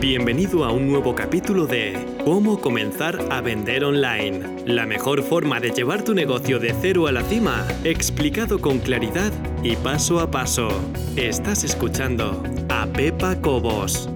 Bienvenido a un nuevo capítulo de Cómo comenzar a vender online. La mejor forma de llevar tu negocio de cero a la cima, explicado con claridad y paso a paso. Estás escuchando a Pepa Cobos.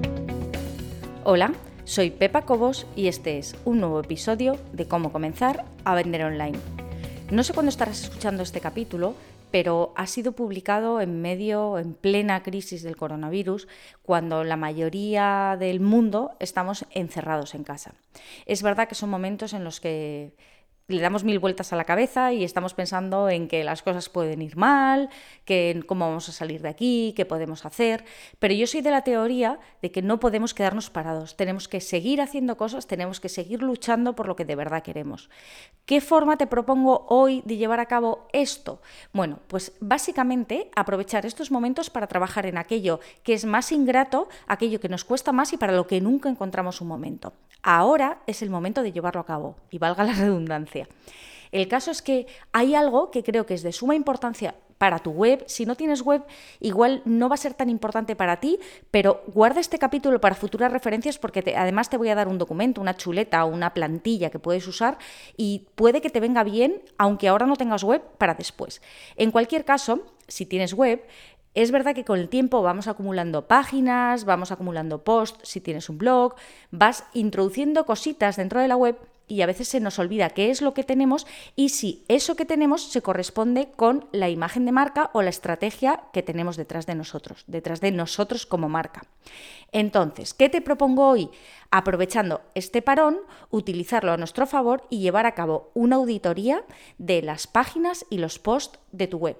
Hola, soy Pepa Cobos y este es un nuevo episodio de Cómo comenzar a vender online. No sé cuándo estarás escuchando este capítulo, pero ha sido publicado en plena crisis del coronavirus, cuando la mayoría del mundo estamos encerrados en casa. Es verdad que son momentos en los que le damos mil vueltas a la cabeza y estamos pensando en que las cosas pueden ir mal, que cómo vamos a salir de aquí, qué podemos hacer, pero yo soy de la teoría de que no podemos quedarnos parados, tenemos que seguir haciendo cosas, tenemos que seguir luchando por lo que de verdad queremos. ¿Qué forma te propongo hoy de llevar a cabo esto? Bueno, pues básicamente aprovechar estos momentos para trabajar en aquello que es más ingrato, aquello que nos cuesta más y para lo que nunca encontramos un momento. Ahora es el momento de llevarlo a cabo, y valga la redundancia. El caso es que hay algo que creo que es de suma importancia para tu web. Si no tienes web, igual no va a ser tan importante para ti, pero guarda este capítulo para futuras referencias porque además te voy a dar un documento, una chuleta o una plantilla que puedes usar y puede que te venga bien, aunque ahora no tengas web, para después. En cualquier caso, si tienes web, es verdad que con el tiempo vamos acumulando páginas, vamos acumulando posts, si tienes un blog, vas introduciendo cositas dentro de la web y a veces se nos olvida qué es lo que tenemos y si eso que tenemos se corresponde con la imagen de marca o la estrategia que tenemos detrás de nosotros como marca. Entonces, ¿qué te propongo hoy? Aprovechando este parón, utilizarlo a nuestro favor y llevar a cabo una auditoría de las páginas y los posts de tu web.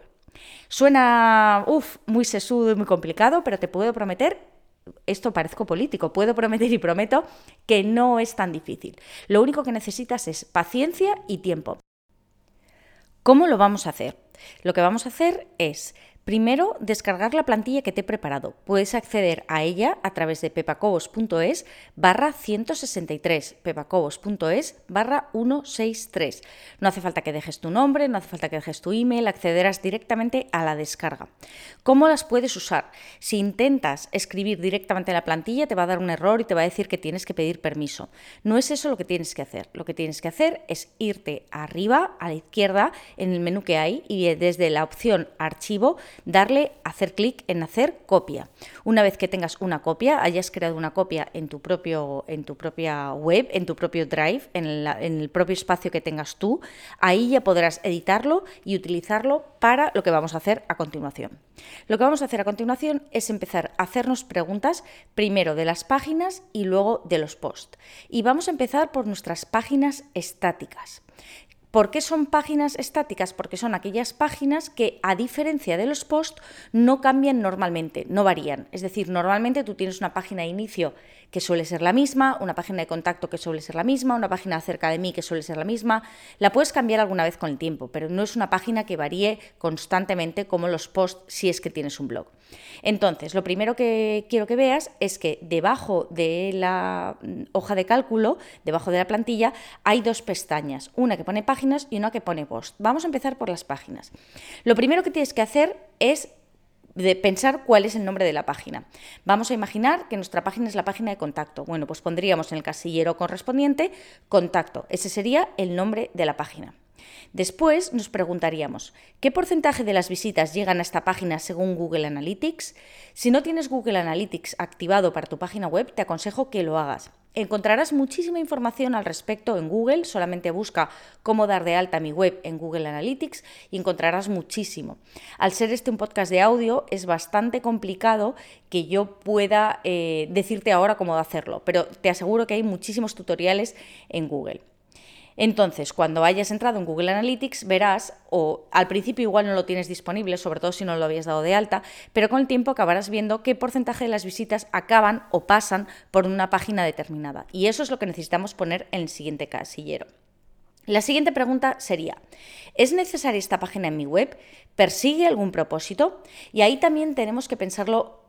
Suena muy sesudo y muy complicado, pero te puedo prometer, esto parezco político, puedo prometer y prometo que no es tan difícil. Lo único que necesitas es paciencia y tiempo. ¿Cómo lo vamos a hacer? Lo que vamos a hacer es, primero, descargar la plantilla que te he preparado. Puedes acceder a ella a través de pepacobos.es/163, pepacobos.es/163. No hace falta que dejes tu nombre, no hace falta que dejes tu email, accederás directamente a la descarga. ¿Cómo las puedes usar? Si intentas escribir directamente en la plantilla, te va a dar un error y te va a decir que tienes que pedir permiso. No es eso lo que tienes que hacer. Lo que tienes que hacer es irte arriba, a la izquierda, en el menú que hay, y desde la opción Archivo, darle a hacer clic en hacer copia. Una vez que tengas una copia, hayas creado una copia en tu propia web, en tu propio Drive, en el propio espacio que tengas tú, ahí ya podrás editarlo y utilizarlo para lo que vamos a hacer a continuación. Lo que vamos a hacer a continuación es empezar a hacernos preguntas, primero de las páginas y luego de los posts. Y vamos a empezar por nuestras páginas estáticas. ¿Por qué son páginas estáticas? Porque son aquellas páginas que, a diferencia de los posts, no cambian normalmente, no varían. Es decir, normalmente tú tienes una página de inicio que suele ser la misma, una página de contacto que suele ser la misma, una página acerca de mí que suele ser la misma. La puedes cambiar alguna vez con el tiempo, pero no es una página que varíe constantemente como los posts si es que tienes un blog. Entonces, lo primero que quiero que veas es que debajo de la hoja de cálculo, debajo de la plantilla, hay dos pestañas, una que pone páginas y una que pone post. Vamos a empezar por las páginas. Lo primero que tienes que hacer es pensar cuál es el nombre de la página. Vamos a imaginar que nuestra página es la página de contacto. Bueno, pues pondríamos en el casillero correspondiente contacto. Ese sería el nombre de la página. Después nos preguntaríamos, ¿qué porcentaje de las visitas llegan a esta página según Google Analytics? Si no tienes Google Analytics activado para tu página web, te aconsejo que lo hagas. Encontrarás muchísima información al respecto en Google, solamente busca cómo dar de alta mi web en Google Analytics y encontrarás muchísimo. Al ser este un podcast de audio, es bastante complicado que yo pueda decirte ahora cómo hacerlo, pero te aseguro que hay muchísimos tutoriales en Google. Entonces, cuando hayas entrado en Google Analytics, verás, o al principio igual no lo tienes disponible, sobre todo si no lo habías dado de alta, pero con el tiempo acabarás viendo qué porcentaje de las visitas acaban o pasan por una página determinada. Y eso es lo que necesitamos poner en el siguiente casillero. La siguiente pregunta sería, ¿es necesaria esta página en mi web? ¿Persigue algún propósito? Y ahí también tenemos que pensarlo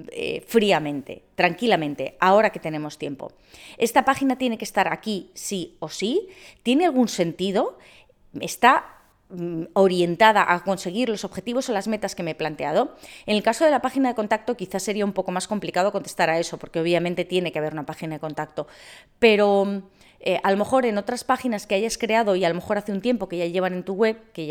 fríamente, tranquilamente, ahora que tenemos tiempo. ¿Esta página tiene que estar aquí sí o sí? ¿Tiene algún sentido? ¿Está orientada a conseguir los objetivos o las metas que me he planteado. En el caso de la página de contacto quizás sería un poco más complicado contestar a eso, porque obviamente tiene que haber una página de contacto, pero a lo mejor en otras páginas que hayas creado y a lo mejor hace un tiempo que ya llevan en tu web, que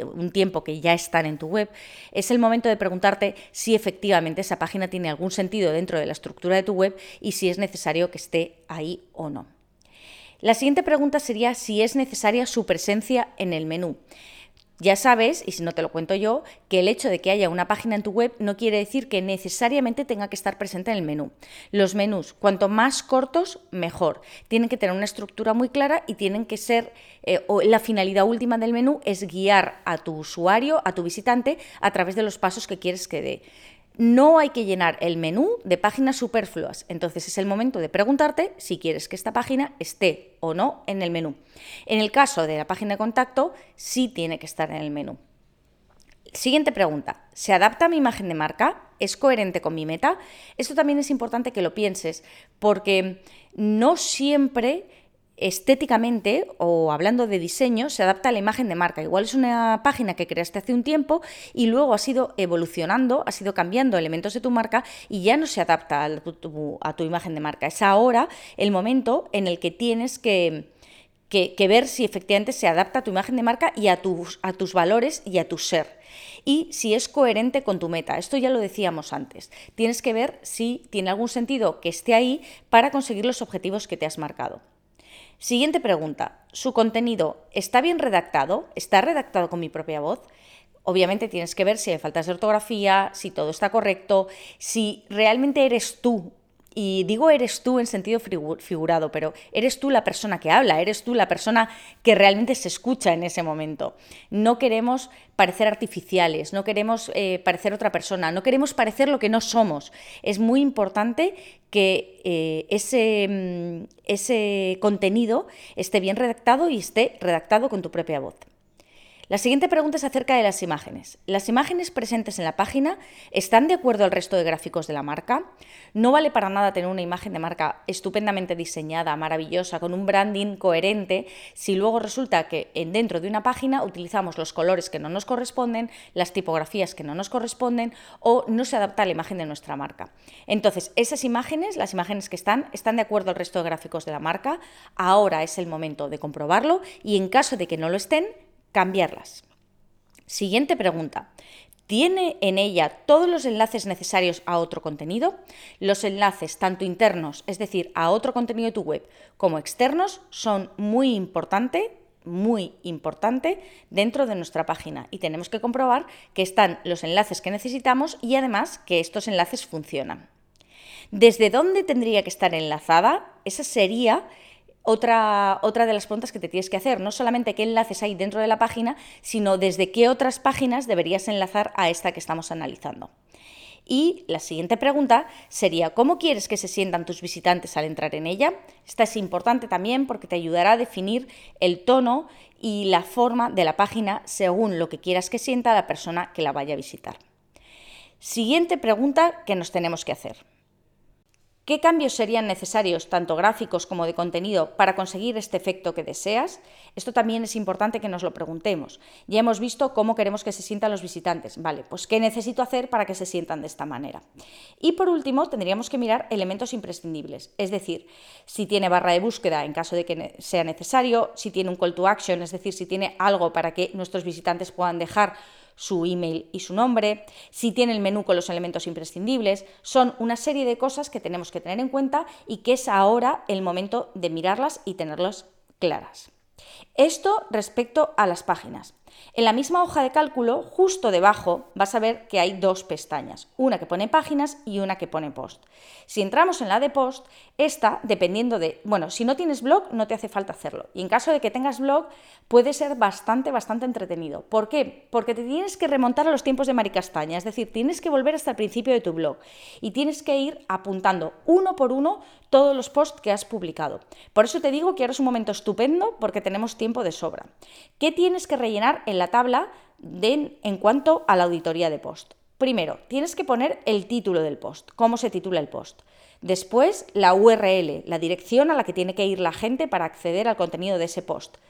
ya están en tu web, es el momento de preguntarte si efectivamente esa página tiene algún sentido dentro de la estructura de tu web y si es necesario que esté ahí o no. La siguiente pregunta sería si es necesaria su presencia en el menú. Ya sabes, y si no te lo cuento yo, que el hecho de que haya una página en tu web no quiere decir que necesariamente tenga que estar presente en el menú. Los menús, cuanto más cortos, mejor. Tienen que tener una estructura muy clara y tienen que ser, la finalidad última del menú es guiar a tu usuario, a tu visitante, a través de los pasos que quieres que dé. No hay que llenar el menú de páginas superfluas, entonces es el momento de preguntarte si quieres que esta página esté o no en el menú. En el caso de la página de contacto, sí tiene que estar en el menú. Siguiente pregunta, ¿se adapta a mi imagen de marca? ¿Es coherente con mi meta? Esto también es importante que lo pienses, porque no siempre estéticamente o hablando de diseño se adapta a la imagen de marca. Igual es una página que creaste hace un tiempo y luego has ido evolucionando, has ido cambiando elementos de tu marca y ya no se adapta a tu imagen de marca. Es ahora el momento en el que tienes que ver si efectivamente se adapta a tu imagen de marca y a tus valores y a tu ser. Y si es coherente con tu meta. Esto ya lo decíamos antes. Tienes que ver si tiene algún sentido que esté ahí para conseguir los objetivos que te has marcado. Siguiente pregunta, ¿su contenido está bien redactado? ¿Está redactado con mi propia voz? Obviamente tienes que ver si hay faltas de ortografía, si todo está correcto, si realmente eres tú. Y digo eres tú en sentido figurado, pero eres tú la persona que habla, eres tú la persona que realmente se escucha en ese momento. No queremos parecer artificiales, no queremos parecer otra persona, no queremos parecer lo que no somos. Es muy importante que ese contenido esté bien redactado y esté redactado con tu propia voz. La siguiente pregunta es acerca de las imágenes. ¿Las imágenes presentes en la página están de acuerdo al resto de gráficos de la marca? No vale para nada tener una imagen de marca estupendamente diseñada, maravillosa, con un branding coherente, si luego resulta que dentro de una página utilizamos los colores que no nos corresponden, las tipografías que no nos corresponden o no se adapta a la imagen de nuestra marca. Entonces, esas imágenes, las imágenes que están de acuerdo al resto de gráficos de la marca. Ahora es el momento de comprobarlo y en caso de que no lo estén, cambiarlas. Siguiente pregunta. ¿Tiene en ella todos los enlaces necesarios a otro contenido? Los enlaces, tanto internos, es decir, a otro contenido de tu web, como externos, son muy importante dentro de nuestra página y tenemos que comprobar que están los enlaces que necesitamos y además que estos enlaces funcionan. ¿Desde dónde tendría que estar enlazada? Esa sería otra de las preguntas que te tienes que hacer, no solamente qué enlaces hay dentro de la página, sino desde qué otras páginas deberías enlazar a esta que estamos analizando. Y la siguiente pregunta sería, ¿cómo quieres que se sientan tus visitantes al entrar en ella? Esta es importante también porque te ayudará a definir el tono y la forma de la página según lo que quieras que sienta la persona que la vaya a visitar. Siguiente pregunta que nos tenemos que hacer. ¿Qué cambios serían necesarios, tanto gráficos como de contenido, para conseguir este efecto que deseas? Esto también es importante que nos lo preguntemos. Ya hemos visto cómo queremos que se sientan los visitantes. Vale, pues ¿qué necesito hacer para que se sientan de esta manera? Y por último, tendríamos que mirar elementos imprescindibles. Es decir, si tiene barra de búsqueda en caso de que sea necesario, si tiene un call to action, es decir, si tiene algo para que nuestros visitantes puedan dejar su email y su nombre, si tiene el menú con los elementos imprescindibles. Son una serie de cosas que tenemos que tener en cuenta y que es ahora el momento de mirarlas y tenerlas claras. Esto respecto a las páginas. En la misma hoja de cálculo, justo debajo, vas a ver que hay dos pestañas, una que pone páginas y una que pone post. Si entramos en la de post, esta, dependiendo de, si no tienes blog, no te hace falta hacerlo. Y en caso de que tengas blog, puede ser bastante entretenido. ¿Por qué? Porque te tienes que remontar a los tiempos de Mari Castaña, es decir, tienes que volver hasta el principio de tu blog y tienes que ir apuntando uno por uno todos los posts que has publicado. Por eso te digo que ahora es un momento estupendo porque tenemos tiempo de sobra. ¿Qué tienes que rellenar en la tabla en cuanto a la auditoría de post? Primero, tienes que poner el título del post, cómo se titula el post. Después, la URL, la dirección a la que tiene que ir la gente para acceder al contenido de ese post.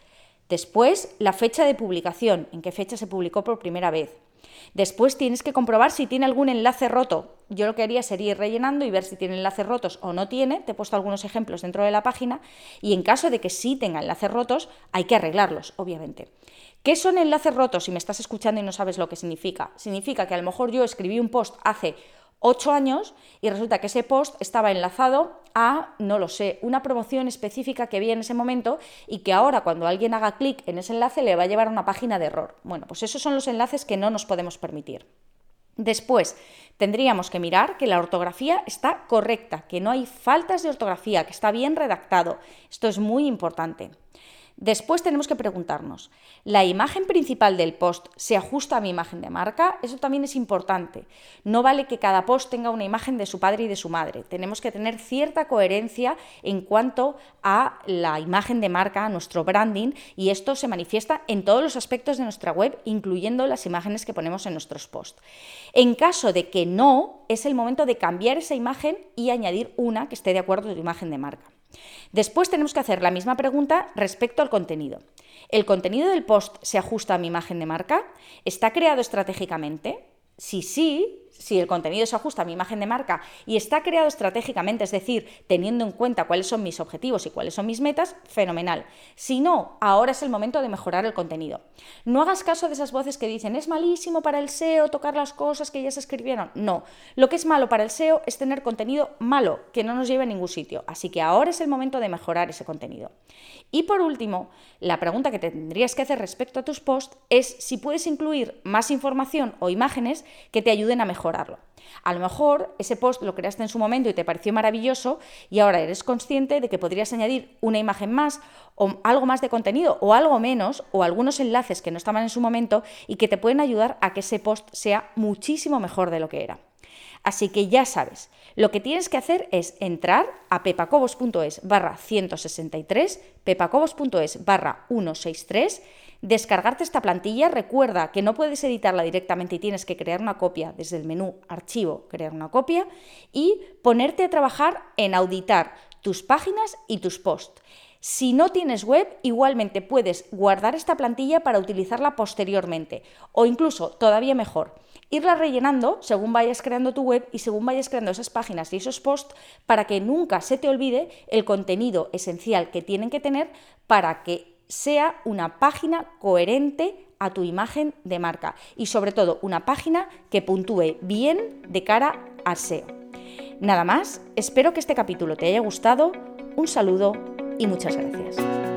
Después, la fecha de publicación, en qué fecha se publicó por primera vez. Después tienes que comprobar si tiene algún enlace roto. Yo lo que haría sería ir rellenando y ver si tiene enlaces rotos o no tiene. Te he puesto algunos ejemplos dentro de la página y en caso de que sí tenga enlaces rotos, hay que arreglarlos, obviamente. ¿Qué son enlaces rotos? Si me estás escuchando y no sabes lo que significa. Significa que a lo mejor yo escribí un post hace 8 años y resulta que ese post estaba enlazado a, no lo sé, una promoción específica que había en ese momento y que ahora cuando alguien haga clic en ese enlace le va a llevar a una página de error. Bueno, pues esos son los enlaces que no nos podemos permitir. Después, tendríamos que mirar que la ortografía está correcta, que no hay faltas de ortografía, que está bien redactado. Esto es muy importante. Después tenemos que preguntarnos, ¿la imagen principal del post se ajusta a mi imagen de marca? Eso también es importante. No vale que cada post tenga una imagen de su padre y de su madre. Tenemos que tener cierta coherencia en cuanto a la imagen de marca, a nuestro branding, y esto se manifiesta en todos los aspectos de nuestra web, incluyendo las imágenes que ponemos en nuestros posts. En caso de que no, es el momento de cambiar esa imagen y añadir una que esté de acuerdo con tu imagen de marca. Después tenemos que hacer la misma pregunta respecto al contenido. ¿El contenido del post se ajusta a mi imagen de marca? ¿Está creado estratégicamente? Si el contenido se ajusta a mi imagen de marca y está creado estratégicamente, es decir, teniendo en cuenta cuáles son mis objetivos y cuáles son mis metas, fenomenal. Si no, ahora es el momento de mejorar el contenido. No hagas caso de esas voces que dicen, es malísimo para el SEO tocar las cosas que ya se escribieron. No, lo que es malo para el SEO es tener contenido malo, que no nos lleve a ningún sitio. Así que ahora es el momento de mejorar ese contenido. Y por último, la pregunta que te tendrías que hacer respecto a tus posts es si puedes incluir más información o imágenes que te ayuden a mejorarlo. A lo mejor ese post lo creaste en su momento y te pareció maravilloso y ahora eres consciente de que podrías añadir una imagen más o algo más de contenido o algo menos o algunos enlaces que no estaban en su momento y que te pueden ayudar a que ese post sea muchísimo mejor de lo que era. Así que ya sabes, lo que tienes que hacer es entrar a pepacobos.es/163, pepacobos.es/163, descargarte esta plantilla. Recuerda que no puedes editarla directamente y tienes que crear una copia desde el menú Archivo, crear una copia y ponerte a trabajar en auditar tus páginas y tus posts. Si no tienes web, igualmente puedes guardar esta plantilla para utilizarla posteriormente o incluso, todavía mejor, irla rellenando según vayas creando tu web y según vayas creando esas páginas y esos posts para que nunca se te olvide el contenido esencial que tienen que tener para que sea una página coherente a tu imagen de marca y sobre todo una página que puntúe bien de cara al SEO. Nada más, espero que este capítulo te haya gustado, un saludo y muchas gracias.